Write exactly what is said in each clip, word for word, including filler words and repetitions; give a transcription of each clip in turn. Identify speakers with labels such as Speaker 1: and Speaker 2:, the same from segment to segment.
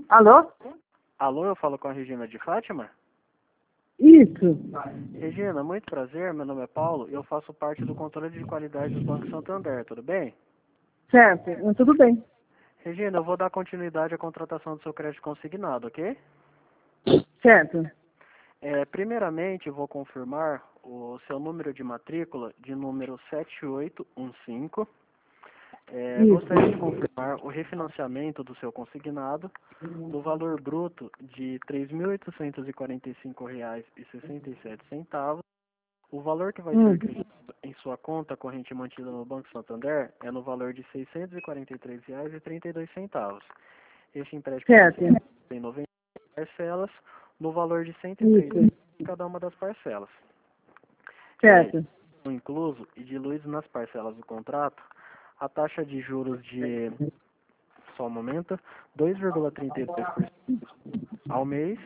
Speaker 1: Alô?
Speaker 2: Alô, eu falo com a Regina de Fátima?
Speaker 1: Isso.
Speaker 2: Regina, muito prazer, meu nome é Paulo e eu faço parte do controle de qualidade do Banco Santander, tudo bem?
Speaker 1: Certo, tudo bem.
Speaker 2: Regina, eu vou dar continuidade à contratação do seu crédito consignado, ok?
Speaker 1: Certo.
Speaker 2: É, primeiramente, eu vou confirmar o seu número de matrícula de número sete oito um cinco. É,
Speaker 1: Isso.
Speaker 2: gostaria de confirmar o refinanciamento do seu consignado no valor bruto de três mil oitocentos e quarenta e cinco reais e sessenta e sete centavos. O valor que vai
Speaker 1: Hum.
Speaker 2: ser creditado em sua conta corrente mantida no Banco Santander é no valor de seiscentos e quarenta e três reais e trinta e dois centavos. Este empréstimo
Speaker 1: Certo.
Speaker 2: tem noventa parcelas no valor de cento e três
Speaker 1: Isso.
Speaker 2: em cada uma das parcelas. É,
Speaker 1: Certo.
Speaker 2: incluso e diluído nas parcelas do contrato, a taxa de juros de, só um momento, dois vírgula trinta e dois por cento ao mês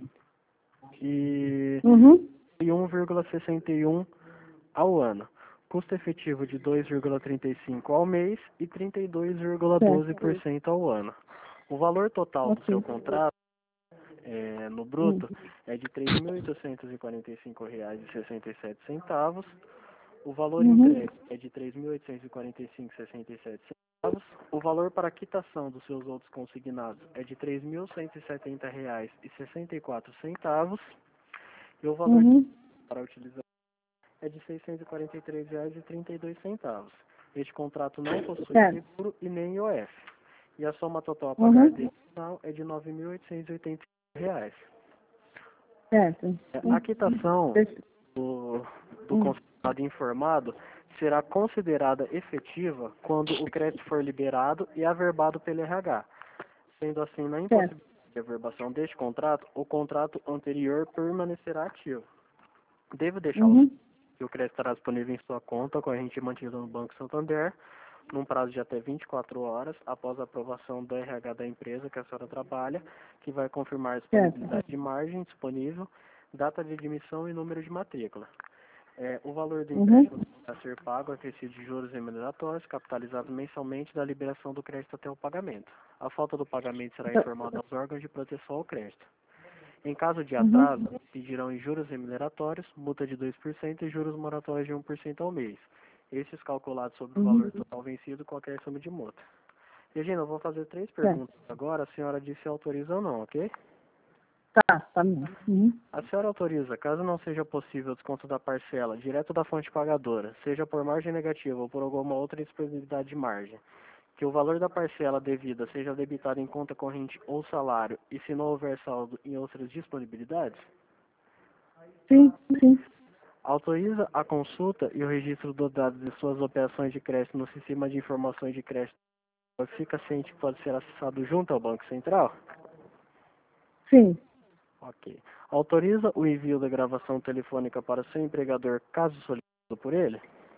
Speaker 2: e,
Speaker 1: Uhum.
Speaker 2: e um vírgula sessenta e um por cento ao ano. Custo efetivo de dois vírgula trinta e cinco por cento ao mês e trinta e dois vírgula doze por cento ao ano. O valor total do
Speaker 1: Ok.
Speaker 2: seu contrato é, no
Speaker 1: Hum.
Speaker 2: bruto é de três mil oitocentos e quarenta e cinco reais e sessenta e sete centavos. O valor
Speaker 1: Uhum.
Speaker 2: entregue é de três mil oitocentos e quarenta e cinco reais e sessenta e sete centavos. O valor para quitação dos seus outros consignados é de três mil cento e setenta reais e sessenta e quatro centavos. E o valor
Speaker 1: Uhum.
Speaker 2: para utilizar é de seiscentos e quarenta e três reais e trinta e dois centavos. Este contrato não possui
Speaker 1: Certo.
Speaker 2: seguro e nem I O F. E a soma total a pagar
Speaker 1: Uhum.
Speaker 2: desse final é de nove mil oitocentos e oitenta reais.
Speaker 1: Certo.
Speaker 2: A quitação
Speaker 1: Deixa-
Speaker 2: do, do
Speaker 1: Hum.
Speaker 2: consignado informado será considerada efetiva quando o crédito for liberado e averbado pelo R H. Sendo assim, na
Speaker 1: Certo.
Speaker 2: impossibilidade de averbação deste contrato, o contrato anterior permanecerá ativo. Devo deixá-lo
Speaker 1: Uhum.
Speaker 2: que o crédito estará disponível em sua conta corrente mantida no Banco Santander, num prazo de até vinte e quatro horas após a aprovação do R H da empresa que a senhora trabalha, que vai confirmar a
Speaker 1: Certo.
Speaker 2: disponibilidade de margem disponível, data de admissão e número de matrícula. É, o valor do
Speaker 1: Uhum.
Speaker 2: empréstimo a ser pago é acrescido de juros remuneratórios, capitalizado mensalmente da liberação do crédito até o pagamento. A falta do pagamento será informada aos órgãos de proteção ao crédito. Em caso de
Speaker 1: Uhum.
Speaker 2: atraso, pedirão em juros remuneratórios, multa de dois por cento e juros moratórios de um por cento ao mês. Estes calculados sobre o valor
Speaker 1: Uhum.
Speaker 2: total vencido, qualquer soma de multa. Regina, eu vou fazer três
Speaker 1: Certo.
Speaker 2: perguntas agora, a senhora diz se autoriza ou não, ok?
Speaker 1: Tá, tá bom. Uhum.
Speaker 2: A senhora autoriza, caso não seja possível o desconto da parcela direto da fonte pagadora, seja por margem negativa ou por alguma outra disponibilidade de margem, que o valor da parcela devida seja debitado em conta corrente ou salário e se não houver saldo em outras disponibilidades?
Speaker 1: Sim, sim.
Speaker 2: Autoriza a consulta e o registro dos dados de suas operações de crédito no sistema de informações de crédito. Fica ciente que pode ser acessado junto ao Banco Central?
Speaker 1: Sim.
Speaker 2: Ok. Autoriza o envio da gravação telefônica para seu empregador, caso solicitado por ele?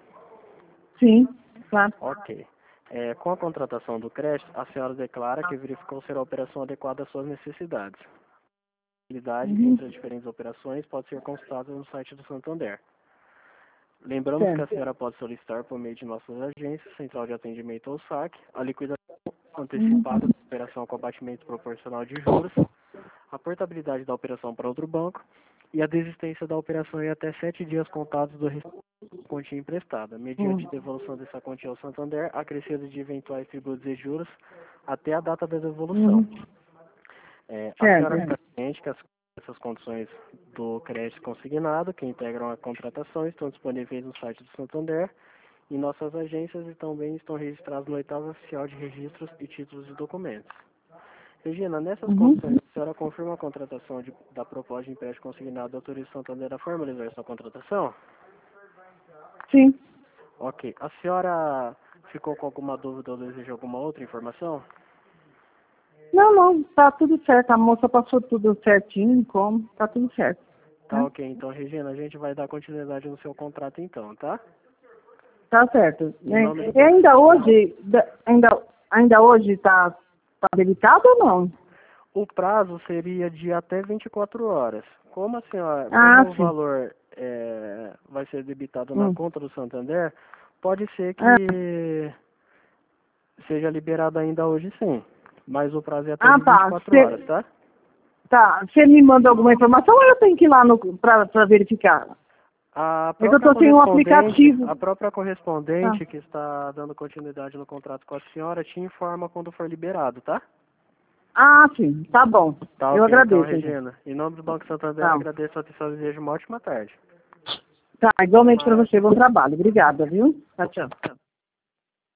Speaker 1: Sim. Claro.
Speaker 2: Ok. É, com a contratação do crédito, a senhora declara que verificou ser a operação adequada às suas necessidades. A habilidade
Speaker 1: Uhum.
Speaker 2: entre as diferentes operações pode ser consultada no site do Santander. Lembramos que a
Speaker 1: Certo.
Speaker 2: senhora pode solicitar por meio de nossas agências, Central de Atendimento ou S A C, a liquidação
Speaker 1: Uhum.
Speaker 2: antecipada da operação com abatimento proporcional de juros, a portabilidade da operação para outro banco e a desistência da operação em até sete dias contados do restante da quantia emprestada, mediante
Speaker 1: Uhum.
Speaker 2: devolução dessa quantia ao Santander, acrescido de eventuais tributos e juros até a data da devolução.
Speaker 1: Uhum.
Speaker 2: É, a
Speaker 1: Certo.
Speaker 2: senhora está ciente que as, essas condições do crédito consignado, que integram a contratação, estão disponíveis no site do Santander e nossas agências e também estão registradas no oitavo oficial de registros e títulos de documentos. Regina, nessas
Speaker 1: Uhum.
Speaker 2: condições, a senhora confirma a contratação de, da proposta de empréstimo consignado da Autoriza Santander a formalizar sua contratação?
Speaker 1: Sim.
Speaker 2: Ok. A senhora ficou com alguma dúvida ou deseja alguma outra informação?
Speaker 1: Não, não, tá tudo certo. A moça passou tudo certinho, como, tá tudo certo.
Speaker 2: Tá
Speaker 1: Né?
Speaker 2: ok. Então, Regina, a gente vai dar continuidade no seu contrato então, tá?
Speaker 1: Tá certo.
Speaker 2: Em
Speaker 1: Né?
Speaker 2: nome do
Speaker 1: E
Speaker 2: Banco
Speaker 1: ainda
Speaker 2: Central.
Speaker 1: hoje, da- ainda, ainda hoje tá, tá habilitado ou não?
Speaker 2: O prazo seria de até vinte e quatro horas. Como a senhora,
Speaker 1: Ah,
Speaker 2: como o
Speaker 1: sim.
Speaker 2: valor é, vai ser debitado na
Speaker 1: Hum.
Speaker 2: conta do Santander, pode ser
Speaker 1: Ah,
Speaker 2: que seja liberado ainda hoje sim. mas o prazo é até
Speaker 1: Ah,
Speaker 2: de
Speaker 1: tá.
Speaker 2: vinte e quatro
Speaker 1: Cê-
Speaker 2: horas, tá?
Speaker 1: Tá, você me manda alguma informação ou eu tenho que ir lá no, pra, pra verificar?
Speaker 2: A
Speaker 1: É que eu
Speaker 2: própria
Speaker 1: tô sem um
Speaker 2: correspondente,
Speaker 1: aplicativo.
Speaker 2: a própria
Speaker 1: Tá,
Speaker 2: correspondente que está dando continuidade no contrato com a senhora te informa quando for liberado, tá?
Speaker 1: ah, sim, tá bom.
Speaker 2: Tá
Speaker 1: Eu
Speaker 2: ok, então,
Speaker 1: agradeço, então.
Speaker 2: Regina. Em nome do Banco Santander,
Speaker 1: Tá,
Speaker 2: agradeço a atenção e desejo uma ótima tarde.
Speaker 1: tá, igualmente pra você, bom trabalho. Obrigada, viu? Tchau, tchau.